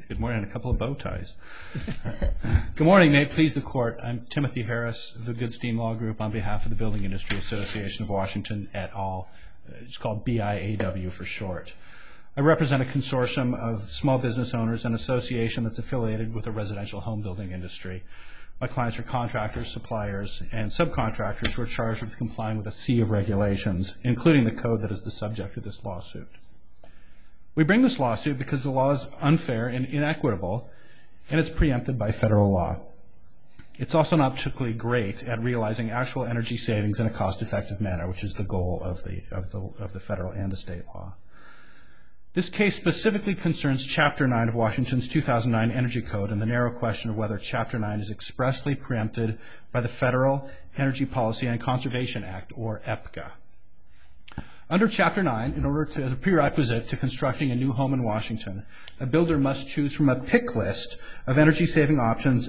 Good morning, and a couple of bow ties. Good morning, may it please the Court. I'm Timothy Harris of the Goodstein Law Group on behalf of the Building Industry Association of Washington et al. It's called BIAW for short. I represent a consortium of small business owners and association that's affiliated with the residential home building industry. My clients are contractors, suppliers, and subcontractors who are charged with complying with a sea of regulations, including the code that is the subject of this lawsuit. We bring this lawsuit because the law is unfair and inequitable, and it's preempted by federal law. It's also not particularly great at realizing actual energy savings in a cost-effective manner, which is the goal of the federal and the state law. This case specifically concerns Chapter 9 of Washington's 2009 Energy Code and the narrow question of whether Chapter 9 is expressly preempted by the Federal Energy Policy and Conservation Act, or EPCA. Under Chapter 9, as a prerequisite to constructing a new home in Washington, a builder must choose from a pick list of energy-saving options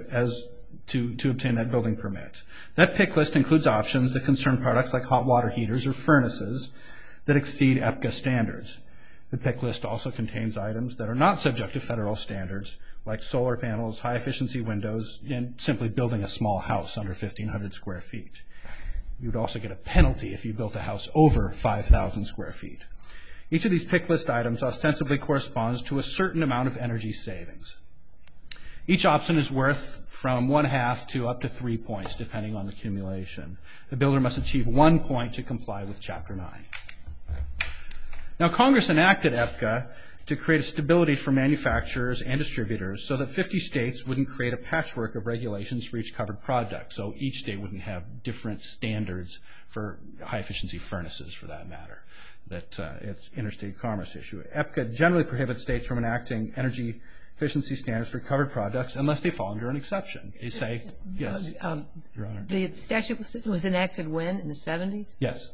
to obtain that building permit. That pick list includes options that concern products like hot water heaters or furnaces that exceed EPCA standards. The pick list also contains items that are not subject to federal standards, like solar panels, high-efficiency windows, and simply building a small house under 1,500 square feet. You would also get a penalty if you built a house over 5,000 square feet. Each of these pick list items ostensibly corresponds to a certain amount of energy savings. Each option is worth from 1/2 to up to 3 points, depending on the accumulation. The builder must achieve 1 point to comply with Chapter 9. Now, Congress enacted EPCA to create a stability for manufacturers and distributors so that 50 states wouldn't create a patchwork of regulations for each covered product, so each state wouldn't have different standards for high-efficiency furnaces, for that matter. It's interstate commerce issue. EPCA generally prohibits states from enacting energy efficiency standards for covered products unless they fall under an exception. They say, yes, Your Honor. The statute was enacted when, in the 70s? Yes.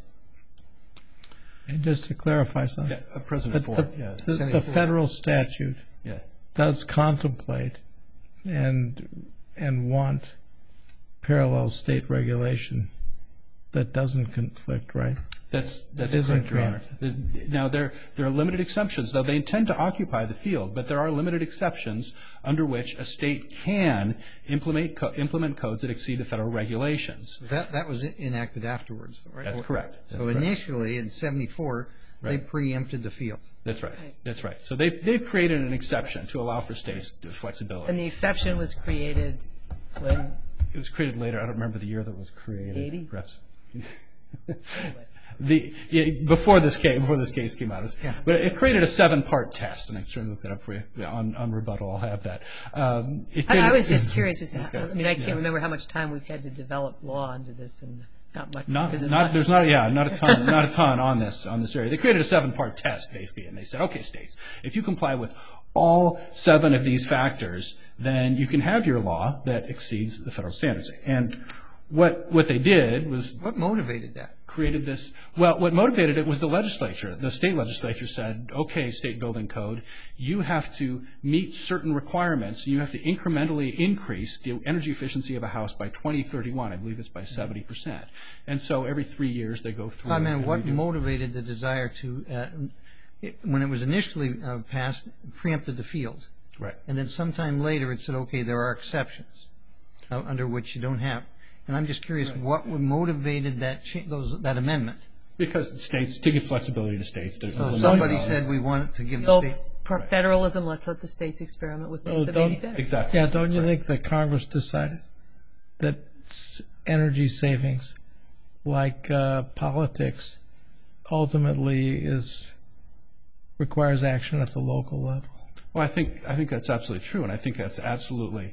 And just to clarify something, President Ford, the federal statute does contemplate and want parallel state regulation that doesn't conflict, right? That's correct, Your Honor. Now, there are limited exceptions, though they intend to occupy the field, but there are limited exceptions under which a state can implement codes that exceed the federal regulations. That was enacted afterwards, right? That's correct. So initially, in 74, they preempted the field. That's right. That's right. So they've created an exception to allow for states flexibility. And the exception was created when? It was created later. I don't remember the year that it was created. 80? Perhaps. Before this case came out, but it created a 7-part test, and I can certainly look that up for you on rebuttal. I'll have that. I was just curious as to how, I mean, I can't remember how much time we've had to develop law under this, and not much. Not a ton on this area. They created a 7-part test basically, and they said, okay, states, if you comply with all 7 of these factors, then you can have your law that exceeds the federal standards. And what they did was... What motivated that? Created this. Well, what motivated it was the legislature. The state legislature said, okay, state building code, you have to meet certain requirements. You have to incrementally increase the energy efficiency of a house by 2031. I believe it's by 70%. And so every 3 years they go through. I mean, what motivated the desire to, when it was initially passed, preempted the field. Right. And then sometime later it said, okay, there are exceptions under which you don't have. And I'm just curious, what motivated that amendment? Because states, to give flexibility to states. So somebody said we want to give the state... Federalism, let's let the states experiment with this. Exactly. Yeah, don't you think that Congress decided that energy savings, like politics, ultimately requires action at the local level? Well, I think that's absolutely true, and I think that's absolutely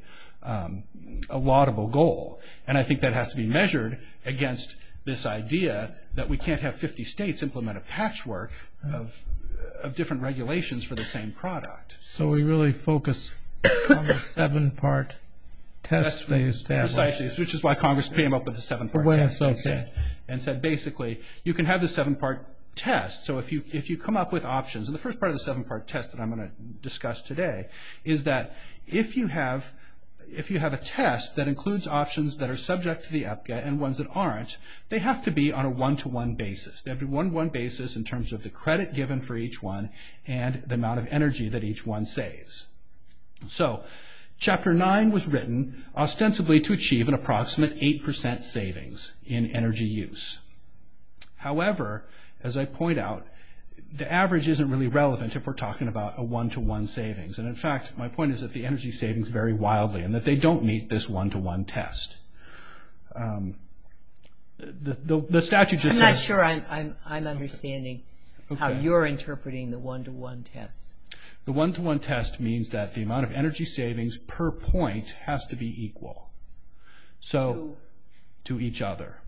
a laudable goal. And I think that has to be measured against this idea that we can't have 50 states implement a patchwork of different regulations for the same product. So we really focus on the 7-part test they established. Precisely, which is why Congress came up with the 7-part test. When it's okay. And said basically, you can have the 7-part test. So if you come up with options, and the first part of the 7-part test that I'm going to discuss today is that if you have a test that includes options that are subject to the EPCA and ones that aren't, they have to be on a one-to-one basis. They have to be one-to-one basis in terms of the credit given for each one and the amount of energy that each one saves. So Chapter 9 was written ostensibly to achieve an approximate 8% savings in energy use. However, as I point out, the average isn't really relevant if we're talking about a one-to-one savings. And in fact, my point is that the energy savings vary wildly and that they don't meet this one-to-one test. The statute just says... I'm not sure I'm understanding how you're interpreting the one-to-one test. The one-to-one test means that the amount of energy savings per point has to be equal. So, to each other.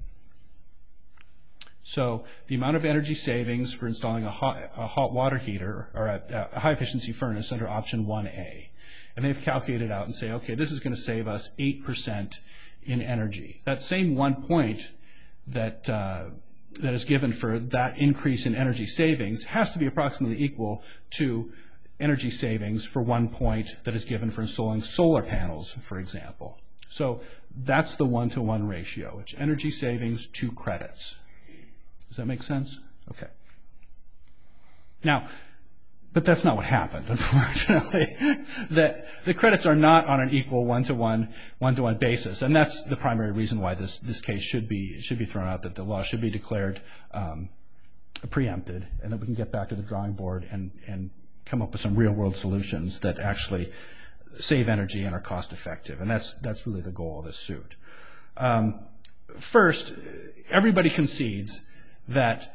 So the amount of energy savings for installing a hot water heater or a high-efficiency furnace under option 1A. And they've calculated out and say, okay, this is going to save us 8% in energy. That same 1 point that is given for that increase in energy savings has to be approximately equal to energy savings for 1 point that is given for installing solar panels, for example. So that's the one-to-one ratio. It's energy savings to credits. Does that make sense? Okay. Now, but that's not what happened, unfortunately. The credits are not on an equal one-to-one basis, and that's the primary reason why this case should be thrown out, that the law should be declared preempted, and that we can get back to the drawing board and come up with some real-world solutions that actually save energy and are cost-effective, and that's really the goal of this suit. First, everybody concedes that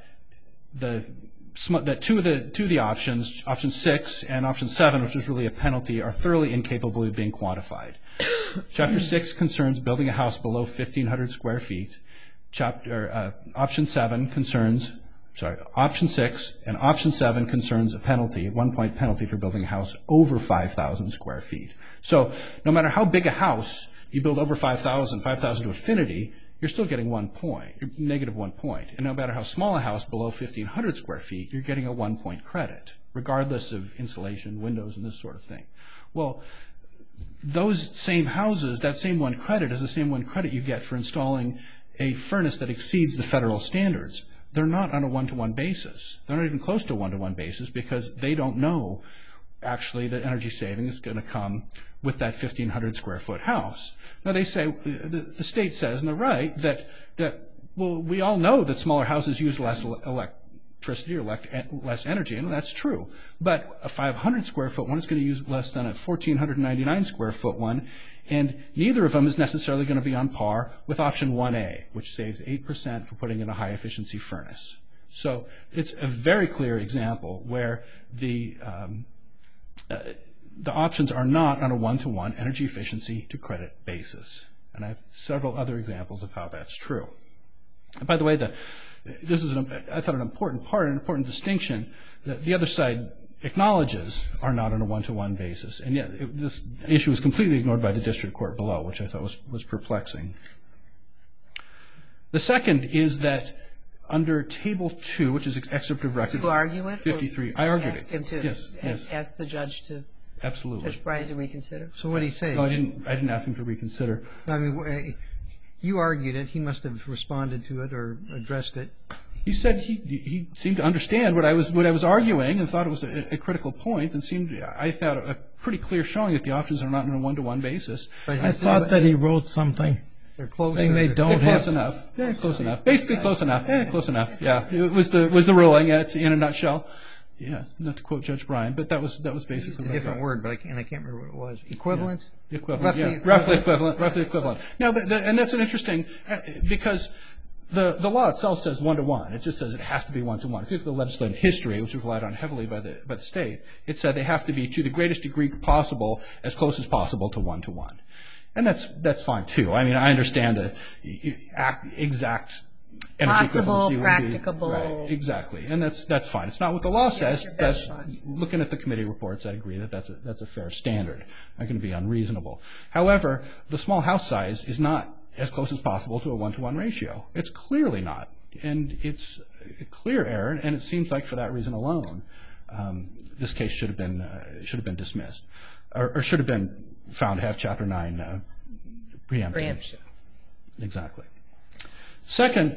two of the options, option 6 and option 7, which is really a penalty, are thoroughly incapable of being quantified. Chapter 6 concerns building a house below 1,500 square feet. Option 6 and option 7 concerns a penalty, 1 point penalty for building a house over 5,000 square feet. So no matter how big a house you build over 5,000 to infinity, you're still getting 1 point, negative 1 point. And no matter how small a house below 1,500 square feet, you're getting a 1 point credit, regardless of insulation, windows, and this sort of thing. Well, those same houses, that same 1 credit is the same 1 credit you get for installing a furnace that exceeds the federal standards. They're not on a one-to-one basis. They're not even close to a one-to-one basis because they don't know actually that energy saving is going to come with that 1,500 square foot house. Now they say, the state says, and they're right, that well, we all know that smaller houses use less electricity or less energy, and that's true. But a 500 square foot one is going to use less than a 1,499 square foot one, and neither of them is necessarily going to be on par with option 1A, which saves 8% for putting in a high efficiency furnace. So it's a very clear example where the options are not on a one-to-one energy efficiency to credit basis. And I have several other examples of how that's true. And by the way, this is, I thought, an important part, an important distinction that the other side acknowledges are not on a one-to-one basis. And yet this issue was completely ignored by the district court below, which I thought was perplexing. The second is that under Table 2, which is excerpt of record 53, I argued it. Ask the judge to... Absolutely. Judge Bryan to reconsider? So what did he say? No, I didn't ask him to reconsider. I mean, you argued it. He must have responded to it or addressed it. He said he seemed to understand what I was arguing and thought it was a critical point, and I thought a pretty clear showing that the options are not on a one-to-one basis. I thought that he wrote something saying they don't have... Close enough. Yeah, close enough. Basically close enough. Yeah, close enough. Yeah, it was the ruling in a nutshell. Yeah, not to quote Judge Bryan, but that was basically... A different word, but I can't remember what it was. Equivalent? Yeah. Equivalent, roughly equivalent. Now, and that's an interesting, because the law itself says one-to-one. It just says it has to be one-to-one. If you look at the legislative history, which was relied on heavily by the state, it said they have to be, to the greatest degree possible, as close as possible to one-to-one. And that's fine, too. I mean, I understand the exact... Possible, practicable. Right, exactly, and that's fine. It's not what the law says. But looking at the committee reports, I agree that that's a fair standard. Not going to be unreasonable. However, the small house size is not as close as possible to a one-to-one ratio. It's clearly not, and it's a clear error. And it seems like for that reason alone, this case should have been dismissed, or should have been found to have Chapter 9 preemption. Exactly. Second,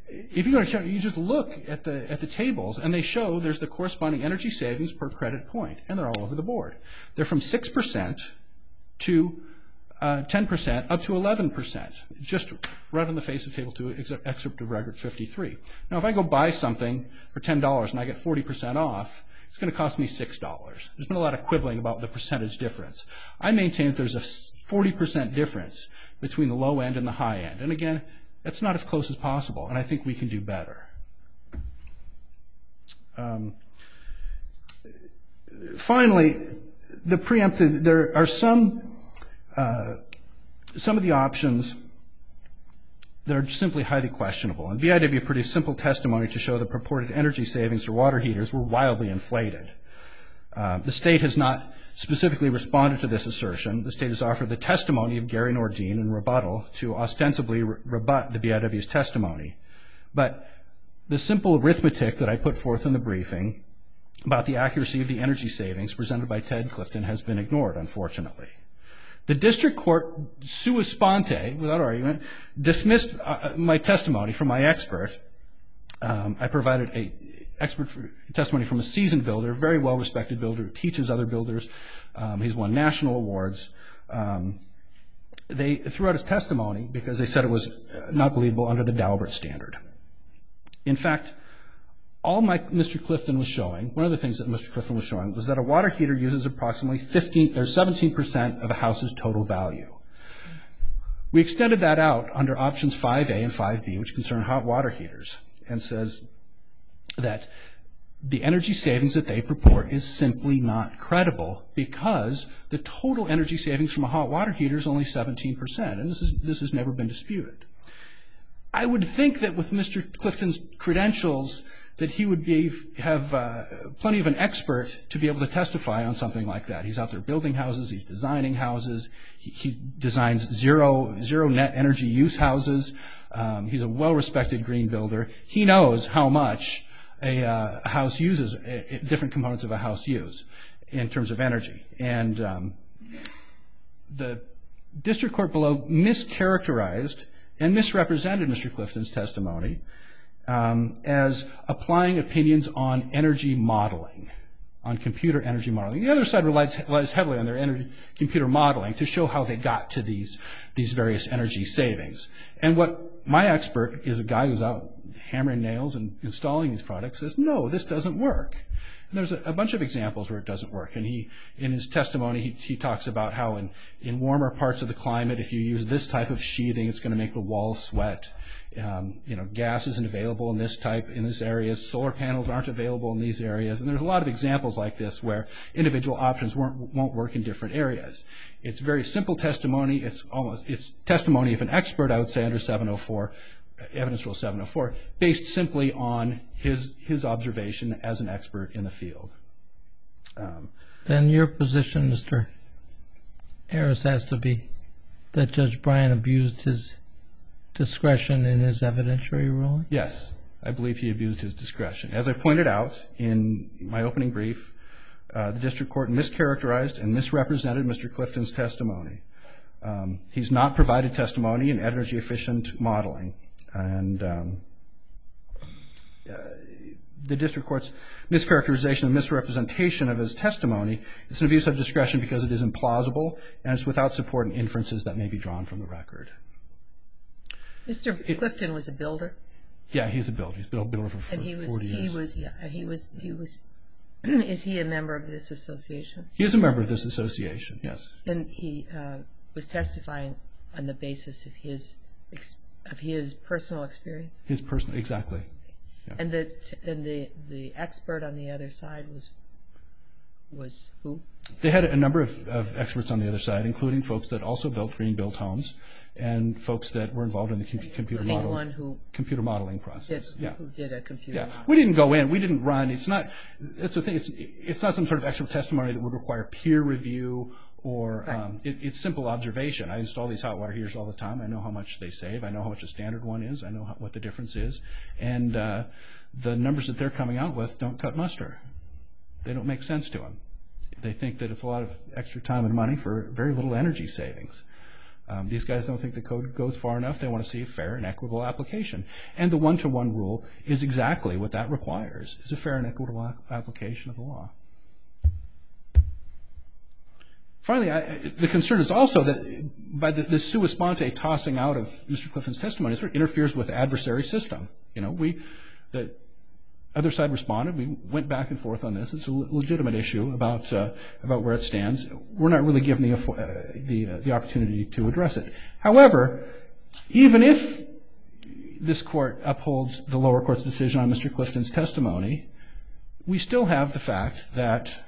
if you go to show, you just look at the tables, and they show there's the corresponding energy savings per credit point, and they're all over the board. They're from 6% to 10% up to 11%, just right on the face of Table 2, excerpt of Record 53. Now, if I go buy something for $10 and I get 40% off, it's going to cost me $6. There's been a lot of quibbling about the percentage difference. I maintain that there's a 40% difference between the low end and the high end. And again, that's not as close as possible, and I think we can do better. Finally, the preemptive, there are some of the options that are simply highly questionable. And BIW produced simple testimony to show that purported energy savings for water heaters were wildly inflated. The state has not specifically responded to this assertion. The state has offered the testimony of Gary Nordine in rebuttal to ostensibly rebut the BIW's testimony. But the simple arithmetic that I put forth in the briefing about the accuracy of the energy savings presented by Ted Clifton has been ignored, unfortunately. The district court, sua sponte, without argument, dismissed my testimony from my expert. I provided an expert testimony from a seasoned builder, a very well-respected builder who teaches other builders. He's won national awards. They threw out his testimony because they said it was not believable under the Daubert standard. In fact, all Mr. Clifton was showing, one of the things that Mr. Clifton was showing, was that a water heater uses approximately 17% of a house's total value. We extended that out under options 5A and 5B, which concern hot water heaters, and says that the energy savings that they purport is simply not credible because the total energy savings from a hot water heater is only 17%, and this has never been disputed. I would think that with Mr. Clifton's credentials that he would have plenty of an expert to be able to testify on something like that. He's out there building houses. He's designing houses. He designs zero net energy use houses. He's a well-respected green builder. He knows how much a house uses, different components of a house use in terms of energy. And the district court below mischaracterized and misrepresented Mr. Clifton's testimony as applying opinions on energy modeling, on computer energy modeling. The other side relies heavily on their computer modeling to show how they got to these various energy savings. And what my expert is a guy who's out hammering nails and installing these products says, no, this doesn't work. And there's a bunch of examples where it doesn't work. And in his testimony, he talks about how in warmer parts of the climate, if you use this type of sheathing, it's going to make the walls sweat. Gas isn't available in this area. Solar panels aren't available in these areas. And there's a lot of examples like this where individual options won't work in different areas. It's very simple testimony. It's testimony of an expert, I would say, under 704, Evidence Rule 704, based simply on his observation as an expert in the field. Then your position, Mr. Harris, has to be that Judge Bryan abused his discretion in his evidentiary ruling? Yes, I believe he abused his discretion. As I pointed out in my opening brief, the district court mischaracterized and misrepresented Mr. Clifton's testimony. He's not provided testimony in energy efficient modeling. And the district court's mischaracterization and misrepresentation of his testimony is an abuse of discretion because it is implausible and it's without support and inferences that may be drawn from the record. Mr. Clifton was a builder? Yeah, he's a builder. He's been a builder for 40 years. Is he a member of this association? He is a member of this association, yes. And he was testifying on the basis of his personal experience? His personal, exactly. Yeah. And the expert on the other side was who? They had a number of experts on the other side, including folks that also built green-built homes and folks that were involved in the computer modeling process. Who did a computer model. We didn't go in. We didn't run. It's not. That's the thing. It's not some sort of extra testimony that would require peer review or it's simple observation. I install these hot water heaters all the time. I know how much they save. I know how much a standard one is. I know what the difference is. And the numbers that they're coming out with don't cut muster. They don't make sense to them. They think that it's a lot of extra time and money for very little energy savings. These guys don't think the code goes far enough. They want to see a fair and equitable application. And the one-to-one rule is exactly what that requires, is a fair and equitable application of the law. Finally, the concern is also that by the sua sponte tossing out of Mr. Clifton's testimony, it sort of interferes with the adversary system. The other side responded. We went back and forth on this. It's a legitimate issue about where it stands. We're not really given the opportunity to address it. However, even if this court upholds the lower court's decision on Mr. Clifton's testimony, we still have the fact that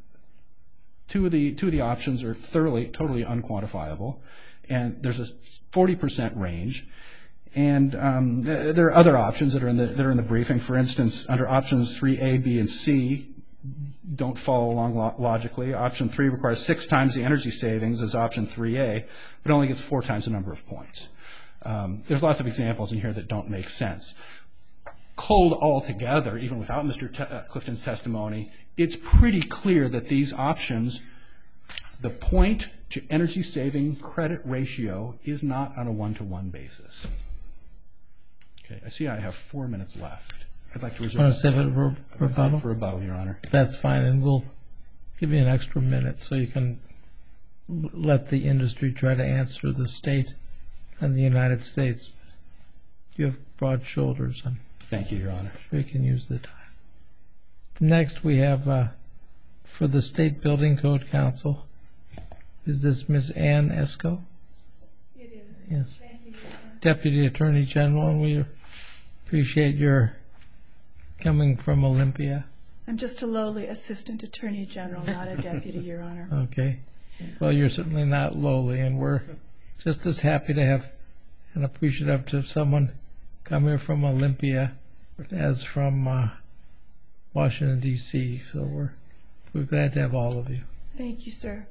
two of the options are totally unquantifiable, and there's a 40% range. And there are other options that are in the briefing. For instance, under options 3A, B, and C, don't follow along logically. Option 3 requires 6 times the energy savings as option 3A, but only gets 4 times the number of points. There's lots of examples in here that don't make sense. Culled all together, even without Mr. Clifton's testimony, it's pretty clear that these options, the point to energy saving credit ratio is not on a one-to-one basis. Okay, I see I have 4 minutes left. I'd like to reserve Want to save it for rebuttal? For rebuttal, Your Honor. That's fine, and we'll give you an extra minute so you can let the industry try to answer the state and the United States. You have broad shoulders, and thank you, Your Honor. We can use the time. Next, we have for the State Building Code Council. Is this Ms. Ann Esco? It is. Yes. Thank you, Your Honor. Deputy Attorney General, and we appreciate your coming from Olympia. I'm just a lowly Assistant Attorney General, not a deputy, Your Honor. Okay. Well, you're certainly not lowly, and we're just as happy to have and appreciative to have someone come here from Olympia as from Washington, D.C. So we're glad to have all of you. Thank you, sir.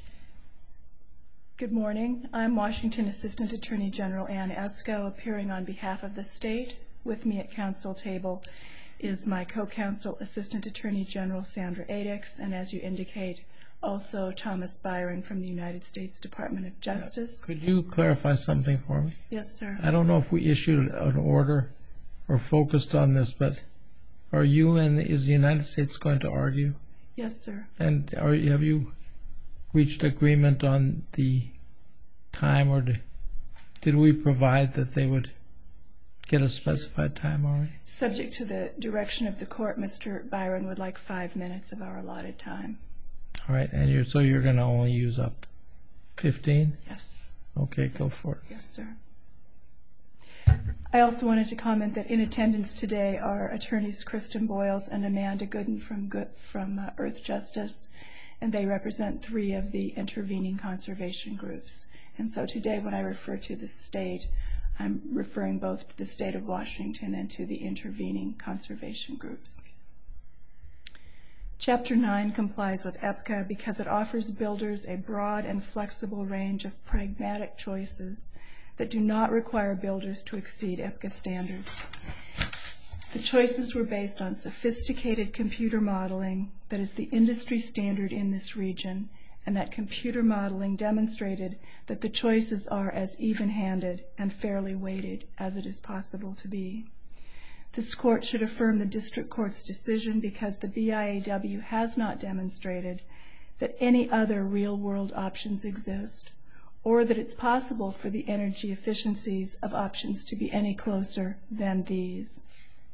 Good morning. I'm Washington Assistant Attorney General Ann Esco, appearing on behalf of the state. With me at council table is my co-counsel, Assistant Attorney General Sandra Adix, and as you indicate, also Thomas Byron from the United States Department of Justice. Could you clarify something for me? Yes, sir. I don't know if we issued an order or focused on this, but are you and is the United States going to argue? Yes, sir. And have you reached agreement on the time, or did we provide that they would get a specified time already? Subject to the direction of the court, Mr. Byron would like 5 minutes of our allotted time. All right, and so you're going to only use up 15? Yes. Okay, go for it. Yes, sir. I also wanted to comment that in attendance today are attorneys Kristen Boyles and Amanda Gooden from Earth Justice, and they represent 3 of the intervening conservation groups. And so today when I refer to the state, I'm referring both to the state of Washington and to the intervening conservation groups. Chapter 9 complies with EPCA because it offers builders a broad and flexible range of pragmatic choices that do not require builders to exceed EPCA standards. The choices were based on sophisticated computer modeling that is the industry standard in this region, and that computer modeling demonstrated that the choices are as even-handed and fairly weighted as it is possible to be. This court should affirm the district court's decision because the BIAW has not demonstrated that any other real-world options exist, or that it's possible for the energy efficiencies of options to be any closer than these.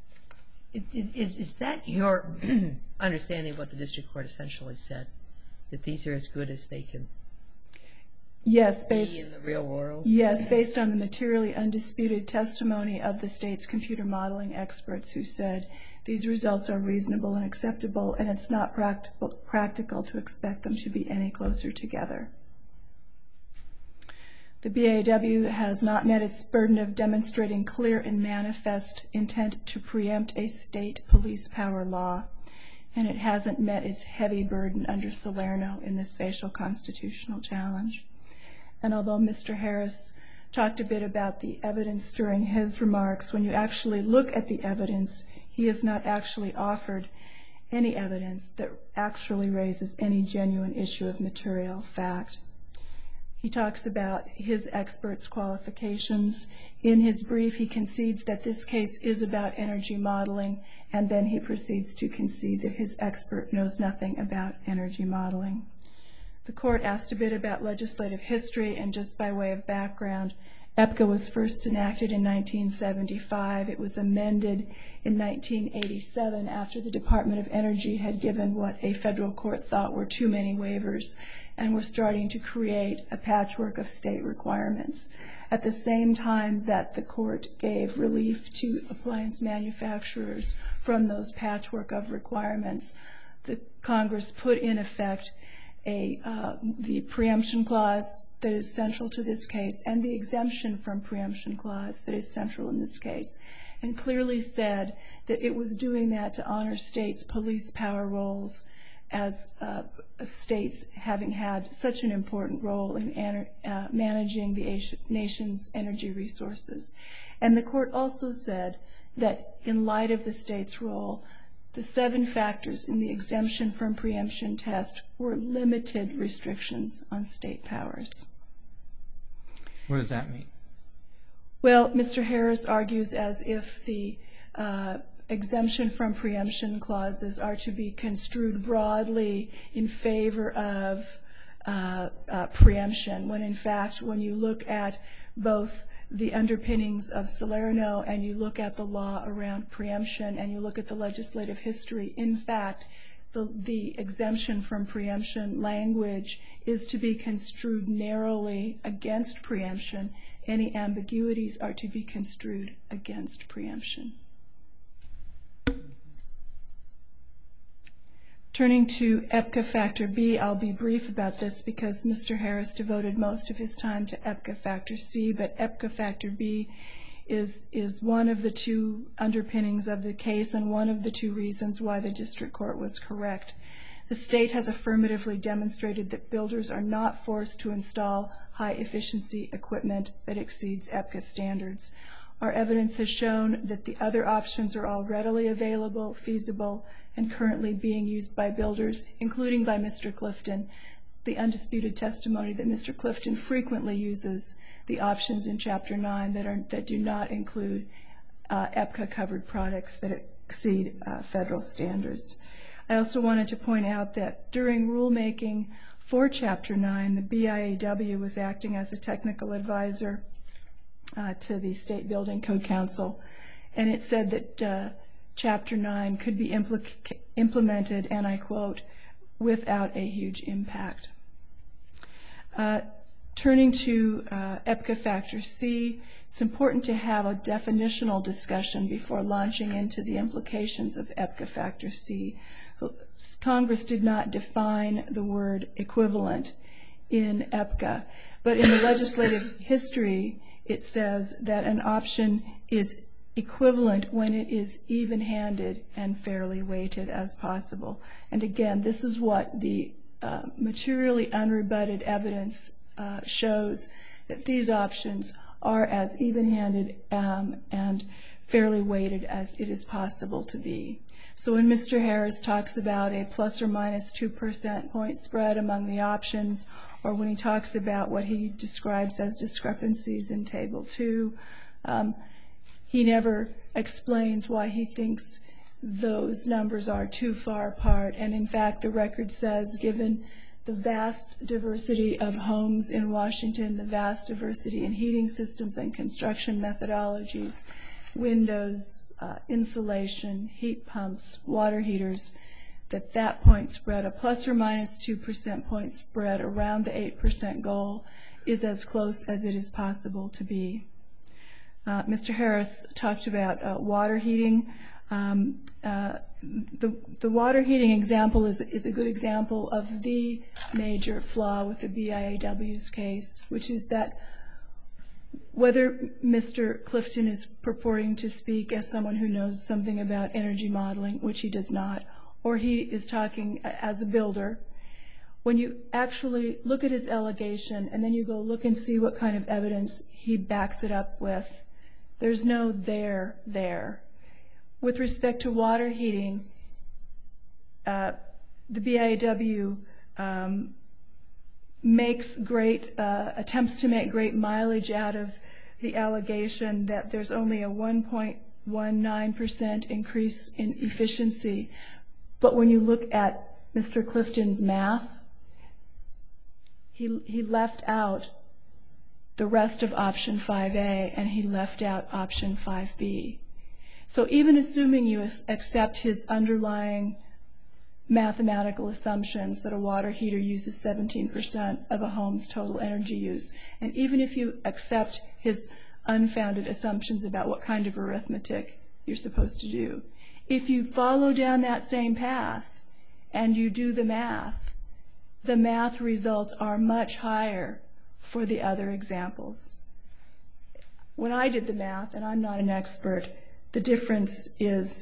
Is that your understanding of what the district court essentially said, that these are as good as they can be in the real world? Yes, based on the materially undisputed testimony of the state's computer modeling experts who said these results are reasonable and acceptable, and it's not practical to expect them to be any closer together. The BIAW has not met its burden of demonstrating clear and manifest intent to preempt a state police power law, and it hasn't met its heavy burden under Salerno in this facial constitutional challenge. And although Mr. Harris talked a bit about the evidence during his remarks, when you actually look at the evidence, he has not actually offered any evidence that actually raises any genuine issue of material fact. He talks about his expert's qualifications. In his brief, he concedes that this case is about energy modeling, and then he proceeds to concede that his expert knows nothing about energy modeling. The court asked a bit about legislative history, and just by way of background, EPCA was first enacted in 1975. It was amended in 1987 after the Department of Energy had given what a federal court thought were too many waivers and were starting to create a patchwork of state requirements. At the same time that the court gave relief to appliance manufacturers from those patchwork of requirements, the Congress put in effect the preemption clause that is central to this case and the exemption from preemption clause that is central in this case, and clearly said that it was doing that to honor states' police power roles as states having had such an important role in managing the nation's energy resources. And the court also said that in light of the state's role, the 7 factors in the exemption from preemption test were limited restrictions on state powers. What does that mean? Well, Mr. Harris argues as if the exemption from preemption clauses are to be construed broadly in favor of preemption, when in fact, when you look at both the underpinnings of Salerno and you look at the law around preemption and you look at the legislative history, in fact, the exemption from preemption language is to be construed narrowly against preemption. Any ambiguities are to be construed against preemption. Turning to EPCA Factor B, I'll be brief about this because Mr. Harris devoted most of his time to EPCA Factor C, but EPCA Factor B is one of the 2 underpinnings of the case and one of the 2 reasons why the district court was correct. The state has affirmatively demonstrated that builders are not forced to install high-efficiency equipment that exceeds EPCA standards. Our evidence has shown that the other options are all readily available, feasible, and currently being used by builders, including by Mr. Clifton. It's the undisputed testimony that Mr. Clifton frequently uses the options in Chapter 9 that do not include EPCA-covered products that exceed federal standards. I also wanted to point out that during rulemaking for Chapter 9, the BIAW was acting as a technical advisor to the State Building Code Council, and it said that Chapter 9 could be implemented, and I quote, without a huge impact. Turning to EPCA Factor C, it's important to have a definitional discussion before launching into the implications of EPCA Factor C. Congress did not define the word equivalent in EPCA, but in the legislative history, it says that an option is equivalent when it is even-handed and fairly weighted as possible. And again, this is what the materially unrebutted evidence shows, that these options are as even-handed and fairly weighted as it is possible to be. So when Mr. Harris talks about a plus or minus 2% point spread among the options, or when he talks about what he describes as discrepancies in Table 2, he never explains why he thinks those numbers are too far apart. And in fact, the record says, given the vast diversity of homes in Washington, the vast diversity in heating systems and construction methodologies, windows, insulation, heat pumps, water heaters, that point spread, a plus or minus 2% point spread around the 8% goal, is as close as it is possible to be. Mr. Harris talked about water heating. The water heating example is a good example of the major flaw with the BIAW's case, which is that whether Mr. Clifton is purporting to speak as someone who knows something about energy modeling, which he does not, or he is talking as a builder, when you actually look at his allegation and then you go look and see what kind of evidence he backs it up with, there's no there. With respect to water heating, the BIAW attempts to make great mileage out of the allegation that there's only a 1.19% increase in efficiency. But when you look at Mr. Clifton's math, he left out the rest of option 5A, and he left out option 5B. So even assuming you accept his underlying mathematical assumptions that a water heater uses 17% of a home's total energy use, and even if you accept his unfounded assumptions about what kind of arithmetic you're supposed to do, if you follow down that same path and you do the math results are much higher for the other examples. When I did the math, and I'm not an expert, the difference is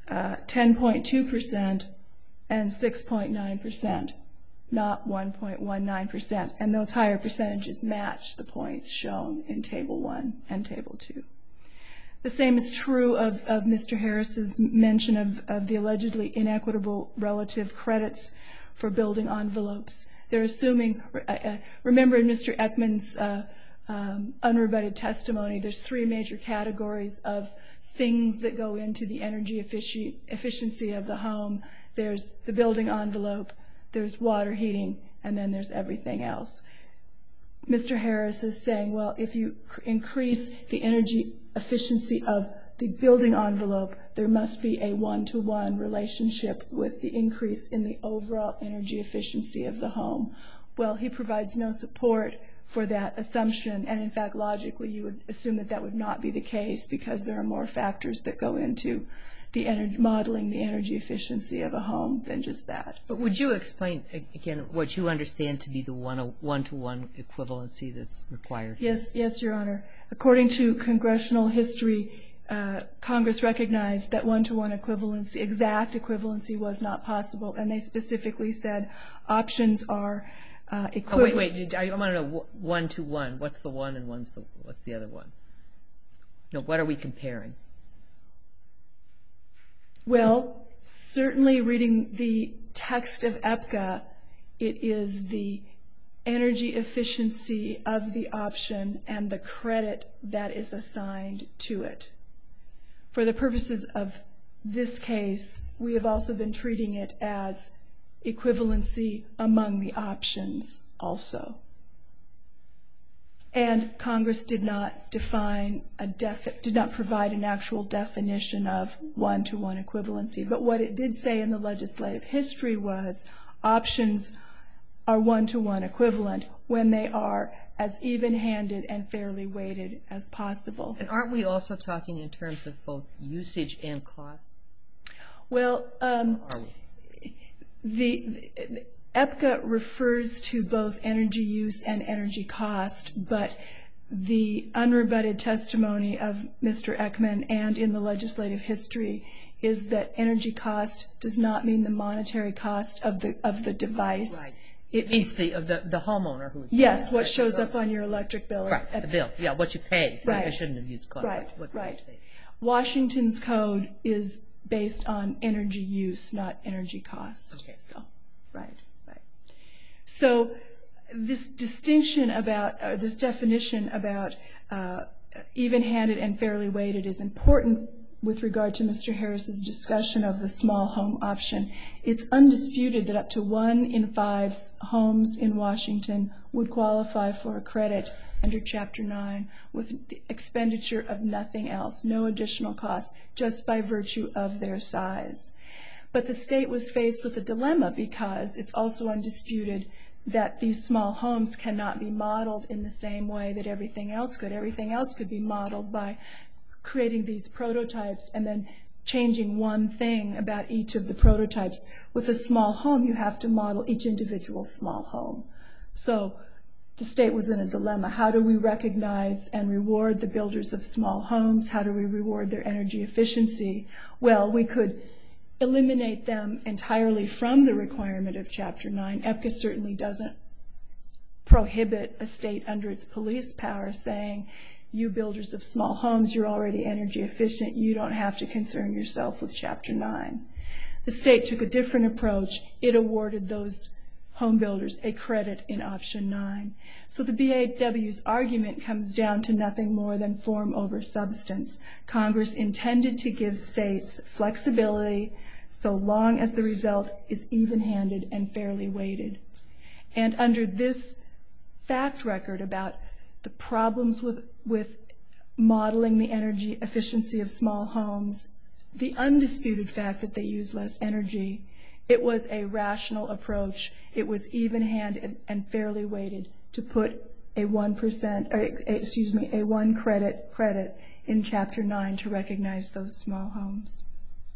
10.2% and 6.9%, not 1.19%. And those higher percentages match the points shown in Table 1 and Table 2. The same is true of Mr. Harris's mention of the allegedly inequitable relative credits for building envelopes. They're assuming, remember in Mr. Ekman's unrebutted testimony, there's 3 major categories of things that go into the energy efficiency of the home. There's the building envelope, there's water heating, and then there's everything else. Mr. Harris is saying, well, if you increase the energy efficiency of the building envelope, there must be a one-to-one relationship with the increase in the overall energy efficiency of the home. Well, he provides no support for that assumption, and in fact, logically, you would assume that that would not be the case because there are more factors that go into the modeling the energy efficiency of a home than just that. But would you explain, again, what you understand to be the one-to-one equivalency that's required? Yes, Your Honor. According to congressional history, Congress recognized that one-to-one equivalency, exact equivalency, was not possible, and they specifically said options are equivalent. Oh, wait, I want to know one-to-one. What's the one and what's the other one? No, what are we comparing? Well, certainly reading the text of EPCA, it is the energy efficiency of the option and the credit that is assigned to it. For the purposes of this case, we have also been treating it as equivalency among the options also. And Congress did not provide an actual definition of one-to-one equivalency. But what it did say in the legislative history was options are one-to-one equivalent when they are as even-handed and fairly weighted as possible. And aren't we also talking in terms of both usage and cost? Well, the EPCA refers to both energy use and energy cost, but the unrebutted testimony of Mr. Ekman and in the legislative history is that energy cost does not mean the monetary cost of the device. Right. It means the homeowner who is. Yes, what shows up on your electric bill. Right, the bill. Yeah, what you pay. Right. I shouldn't have used cost. Right. Washington's code is based on energy use, not energy cost. Okay. Right. So this distinction about, this definition about even-handed and fairly weighted is important with regard to Mr. Harris's discussion of the small home option. It's undisputed that up to 1 in 5 homes in Washington would qualify for a credit under Chapter 9 with the expenditure of nothing else, no additional cost, just by virtue of their size. But the state was faced with a dilemma because it's also undisputed that these small homes cannot be modeled in the same way that everything else could. Everything else could be modeled by creating these prototypes and then changing one thing about each of the prototypes. With a small home, you have to model each individual small home. So the state was in a dilemma. How do we recognize and reward the builders of small homes? How do we reward their energy efficiency? Well, we could eliminate them entirely from the requirement of Chapter 9. EPCA certainly doesn't prohibit a state under its police power saying, you builders of small homes, you're already energy efficient, you don't have to concern yourself with Chapter 9. The state took a different approach. It awarded those home builders a credit in option 9. So the BAW's argument comes down to nothing more than form over substance. Congress intended to give states flexibility so long as the result is even-handed and fairly weighted. And under this fact record about the problems with modeling the energy efficiency of small homes, the undisputed fact that they use less energy, it was a rational approach. It was even-handed and fairly weighted to put a 1%, a 1 credit in Chapter 9 to recognize those small homes.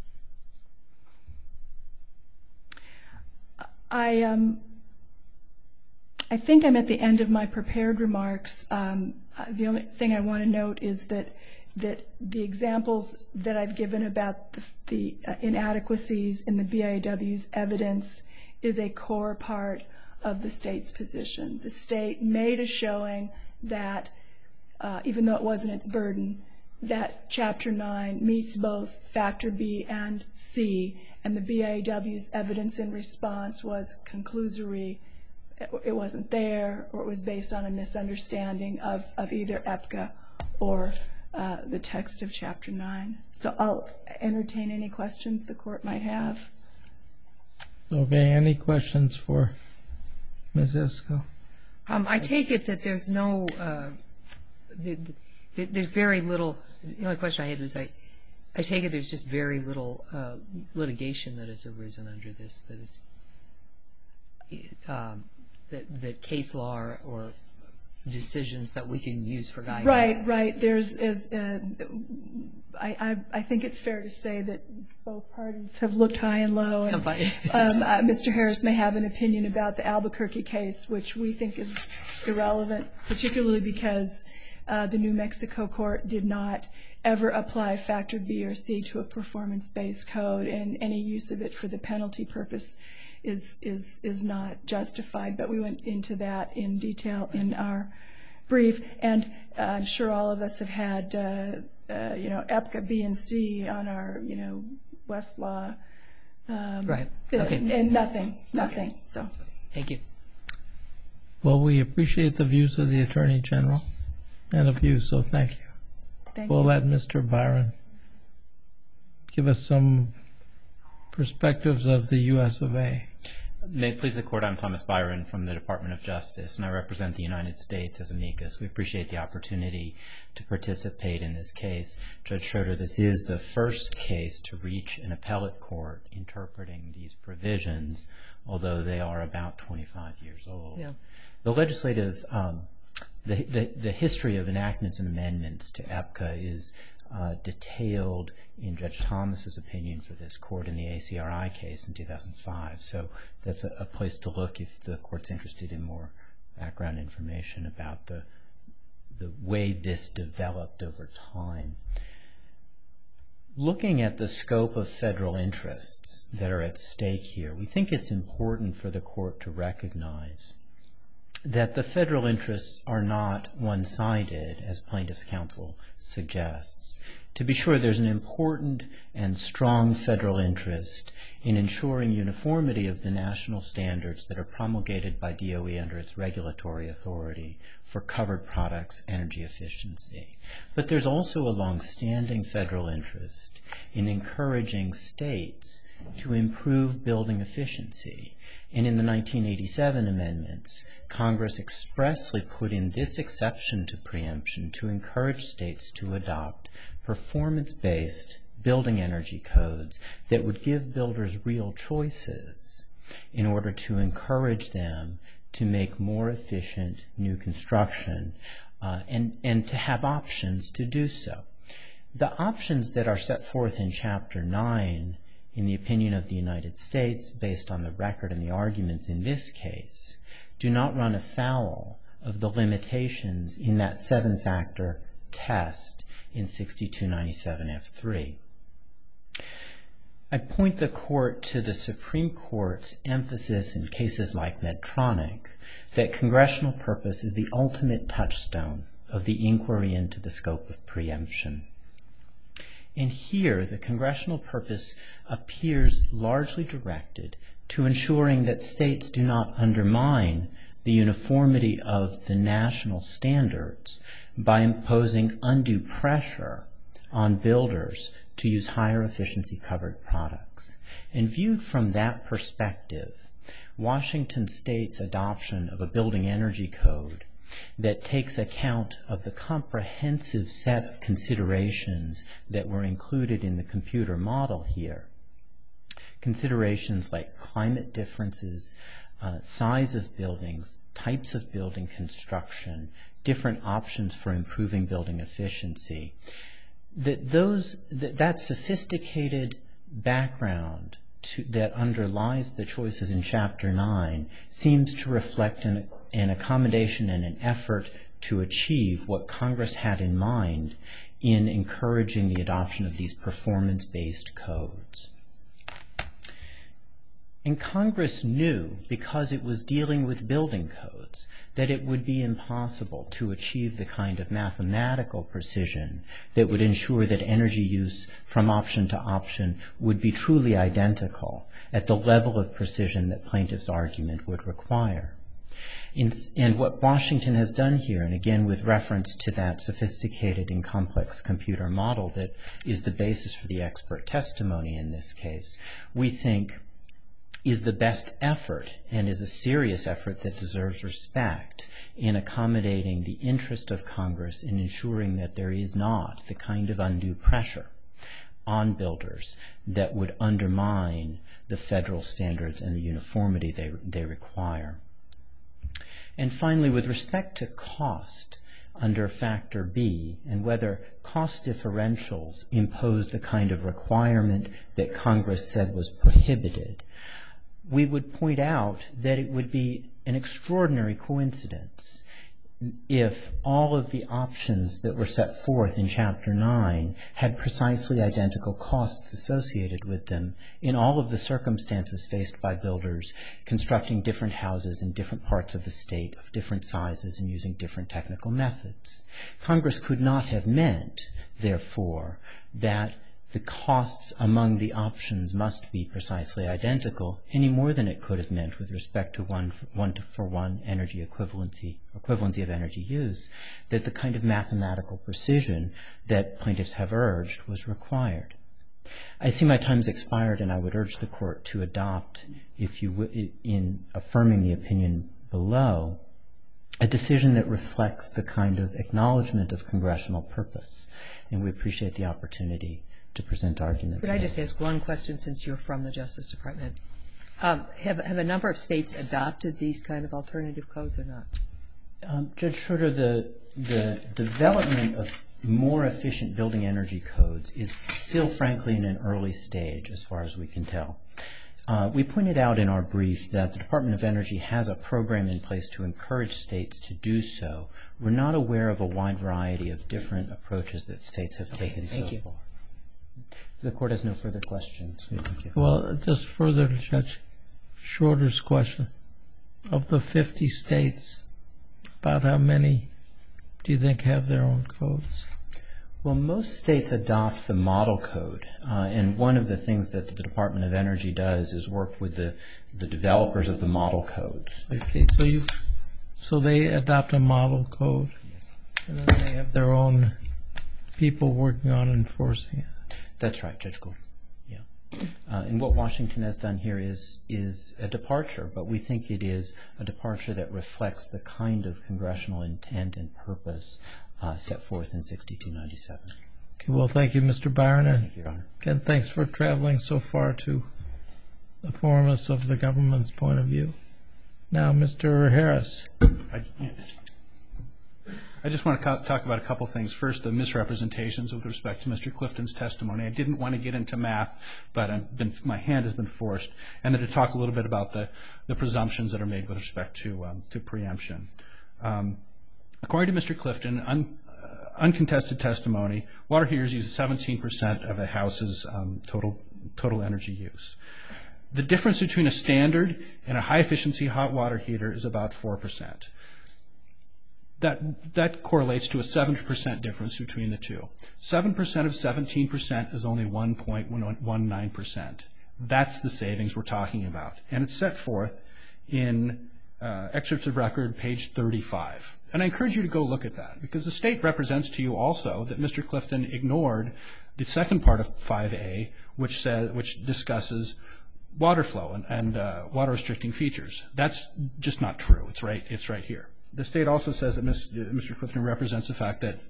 I think I'm at the end of my prepared remarks. The only thing I want to note is that the examples that I've given about the inadequacies in the BAW's evidence is a core part of the state's position. The state made a showing that, even though it wasn't its burden, that Chapter 9 meets both Factor B and C, and the BAW's evidence in response was conclusory. It wasn't there, or it was based on a misunderstanding of either EPCA or the text of Chapter 9. So I'll entertain any questions the court might have. Okay, any questions for Ms. Isco? I take it that there's no, there's very little, the only question I had was I take it there's just very little litigation that has arisen under this, that is, that case law or decisions that we can use for guidance. Right. There's, I think it's fair to say that both parties have looked high and low. And, Mr. Harris may have an opinion about the Albuquerque case, which we think is irrelevant, particularly because the New Mexico court did not ever apply Factor B or C to a performance-based code, and any use of it for the penalty purpose is not justified. But we went into that in detail in our brief, and I'm sure all of us have had EPCA B and C on our Westlaw, right? Okay. And nothing. So thank you. Well, we appreciate the views of the Attorney General and of you, so thank you. We'll let Mr. Byron give us some perspectives of the U.S. of A. May it please the Court, I'm Thomas Byron from the Department of Justice, and I represent the United States as amicus. We appreciate the opportunity to participate in this case. Judge Schroeder, this is the first case to reach an appellate court interpreting these provisions, although they are about 25 years old. Yeah. The legislative, the history of enactments and amendments to EPCA is detailed in Judge Thomas's opinion for this court in the ACRI case in 2005. So that's a place to look if the court's interested in more background information about the way this developed over time. Looking at the scope of federal interests that are at stake here, we think it's important for the court to recognize that the federal interests are not one-sided, as plaintiff's counsel suggests. To be sure, there's an important and strong federal interest in ensuring uniformity of the national standards that are promulgated by DOE under its regulatory authority for covered products energy efficiency. But there's also a long-standing federal interest in encouraging states to improve building efficiency. And in the 1987 amendments, Congress expressly put in this exception to preemption to encourage states to adopt performance-based building energy codes that would give builders real choices in order to encourage them to make more efficient new construction and to have options to do so. The options that are set forth in Chapter 9 in the opinion of the United States, based on the record and the arguments in this case, do not run afoul of the limitations in that 7-factor test in 6297F3. I point the court to the Supreme Court's emphasis in cases like Medtronic that congressional purpose is the ultimate touchstone of the inquiry into the scope of preemption. And here, the congressional purpose appears largely directed to ensuring that states do not undermine the uniformity of the national standards by imposing undue pressure on builders to use higher efficiency covered products. And viewed from that perspective, Washington State's adoption of a building energy code that takes account of the comprehensive set of considerations that were included in the computer model here, considerations like climate differences, size of buildings, types of building construction, different options for improving building efficiency, that sophisticated background that underlies the choices in Chapter 9 seems to reflect an accommodation and an effort to achieve what Congress had in mind in encouraging the adoption of these performance-based codes. And Congress knew, because it was dealing with building codes, that it would be impossible to achieve the kind of mathematical precision that would ensure that energy use from option to option would be truly identical at the level of precision that plaintiff's argument would require. And what Washington has done here, and again with reference to that sophisticated and complex computer model that is the basis for the expert testimony in this case, we think is the best effort and is a serious effort that deserves respect in accommodating the interest of Congress in ensuring that there is not the kind of undue pressure on builders that would undermine the federal standards and the uniformity they require. And finally, with respect to cost under Factor B and whether cost differentials impose the kind of requirement that Congress said was prohibited, we would point out that it would be an extraordinary coincidence if all of the options that were set forth in Chapter 9 had precisely identical costs associated with them in all of the circumstances faced by builders constructing different houses in different parts of the state of different sizes and using different technical methods. Congress could not have meant, therefore, that the costs among the options must be precisely identical any more than it could have meant with respect to one-for-one energy equivalency of energy use, that the kind of mathematical precision that plaintiffs have urged was required. I see my time's expired, and I would urge the Court to adopt, in affirming the opinion below, a decision that reflects the kind of acknowledgement of congressional purpose, and we appreciate the opportunity to present argument. Could I just ask one question, since you're from the Justice Department? Have a number of states adopted these kind of alternative codes or not? Judge Schroeder, the development of more efficient building energy codes is still, frankly, in an early stage as far as we can tell. We pointed out in our brief that the Department of Energy has a program in place to encourage states to do so. We're not aware of a wide variety of different approaches that states have taken so far. The Court has no further questions. Thank you. Well, just further to Judge Schroeder's question, of the 50 states, about how many do you think have their own codes? Well, most states adopt the model code, and one of the things that the Department of Energy does is work with the developers of the model codes. Okay, so they adopt a model code, Yes. and then they have their own people working on enforcing it. That's right, Judge Gould. Yeah. And what Washington has done here is a departure, but we think it is a departure that reflects the kind of congressional intent and purpose set forth in 6297. Okay, well, thank you, Mr. Byron. Thank you, Your Honor. Again, thanks for traveling so far to inform us of the government's point of view. Now, Mr. Harris. I just want to talk about a couple things. First, the misrepresentations with respect to Mr. Clifton's testimony. I didn't want to get into math, but my hand has been forced. And then to talk a little bit about the presumptions that are made with respect to preemption. According to Mr. Clifton, uncontested testimony, water heaters use 17% of a house's total energy use. The difference between a standard and a high-efficiency hot water heater is about 4%. That correlates to a 7% difference between the two. 7% of 17% is only 1.19%. That's the savings we're talking about. And it's set forth in excerpts of record, page 35. And I encourage you to go look at that, because the state represents to you also that Mr. Clifton ignored the second part of 5A, which discusses water flow and water restricting features. That's just not true. It's right here. The state also says that Mr. Clifton represents the fact that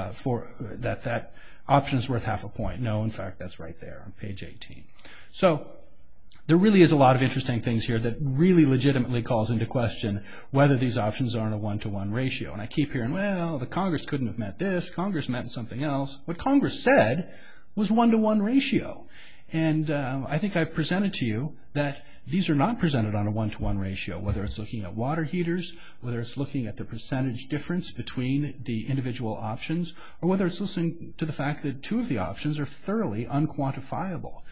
that option is worth half a point. No, in fact, that's right there on page 18. So there really is a lot of interesting things here that really legitimately calls into question whether these options are in a 1-to-1 ratio. And I keep hearing, well, the Congress couldn't have meant this. Congress meant something else. What Congress said was 1-to-1 ratio. And I think I've presented to you that these are not presented on a 1-to-1 ratio, whether it's looking at water heaters, whether it's looking at the percentage difference between the individual options, or whether it's listening to the fact that two of the options are thoroughly unquantifiable.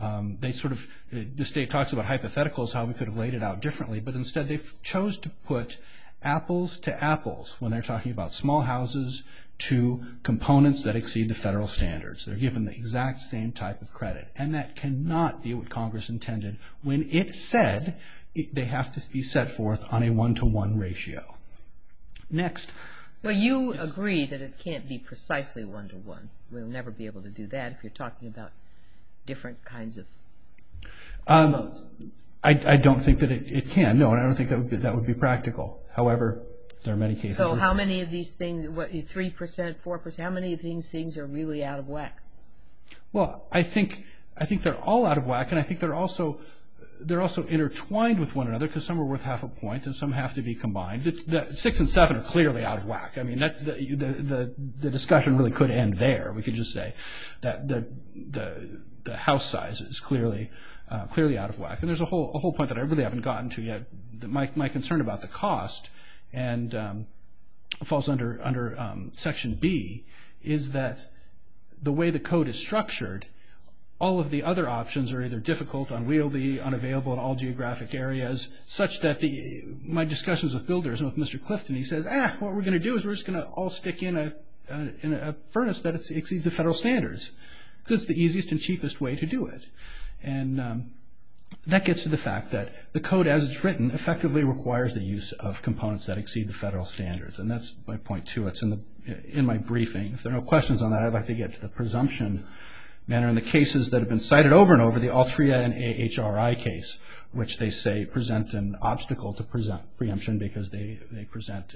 The state talks about hypotheticals, how we could have laid it out differently, but instead they chose to put apples to apples when they're talking about small houses to components that exceed the federal standards. They're given the exact same type of credit, and that cannot be what Congress intended when it said they have to be set forth on a 1-to-1 ratio. Next. Well, you agree that it can't be precisely 1-to-1. We'll never be able to do that if you're talking about different kinds of flows. I don't think that it can. No, and I don't think that would be practical. However, there are many cases. So how many of these things, 3%, 4%, how many of these things are really out of whack? Well, I think they're all out of whack, and I think they're also intertwined with one another, because some are worth half a point and some have to be combined. The 6 and 7 are clearly out of whack. I mean, the discussion really could end there. We could just say that the house size is clearly out of whack. And there's a whole point that I really haven't gotten to yet. My concern about the cost and falls under Section B is that the way the code is structured, all of the other options are either difficult, unwieldy, unavailable in all geographic areas, such that my discussions with builders and with Mr. Clifton, he says, what we're going to do is we're just going to all stick in a furnace that exceeds the federal standards, because it's the easiest and cheapest way to do it. And that gets to the fact that the code as it's written effectively requires the use of components that exceed the federal standards, and that's my point too. It's in my briefing. If there are no questions on that, I'd like to get to the presumption manner in the cases that have been cited over and over, the Altria and AHRI case, which they say present an obstacle to preemption because they present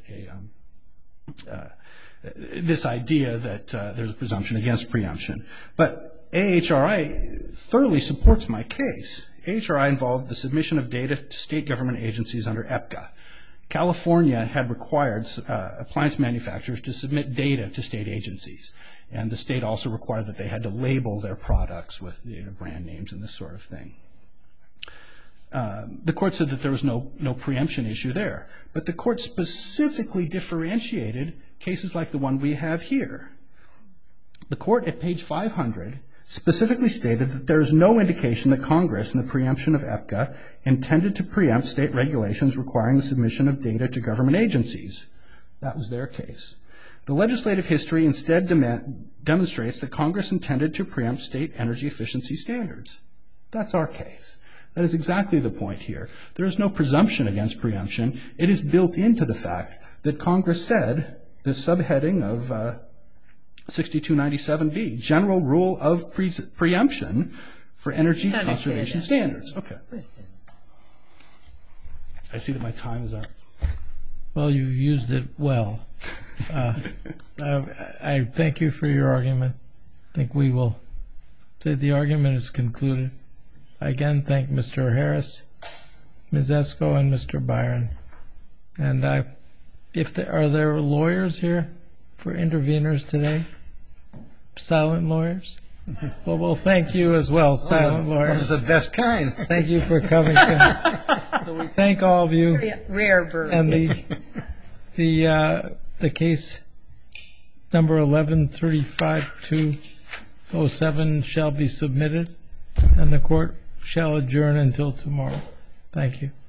this idea that there's a presumption against preemption. But AHRI thoroughly supports my case. AHRI involved the submission of data to state government agencies under EPCA. California had required appliance manufacturers to submit data to state agencies, and the state also required that they had to label their products with brand names and this sort of thing. The court said that there was no preemption issue there, but the court specifically differentiated cases like the one we have here. The court at page 500 specifically stated that there is no indication that Congress, in the preemption of EPCA, intended to preempt state regulations requiring the submission of data to government agencies. That was their case. The legislative history instead demonstrates that Congress intended to preempt state energy efficiency standards. That's our case. That is exactly the point here. There is no presumption against preemption. It is built into the fact that Congress said, the subheading of 6297B, general rule of preemption for energy conservation standards. Okay. I see that my time is up. Well, you've used it well. I thank you for your argument. I think we will say the argument is concluded. I again thank Mr. Harris, Ms. Esco, and Mr. Byron. And are there lawyers here for interveners today? Silent lawyers? Well, thank you as well, silent lawyers. Those are the best kind. Thank you for coming. So we thank all of you. Rare bird. And the case number 11-35207 shall be submitted, and the court shall adjourn until tomorrow. Thank you.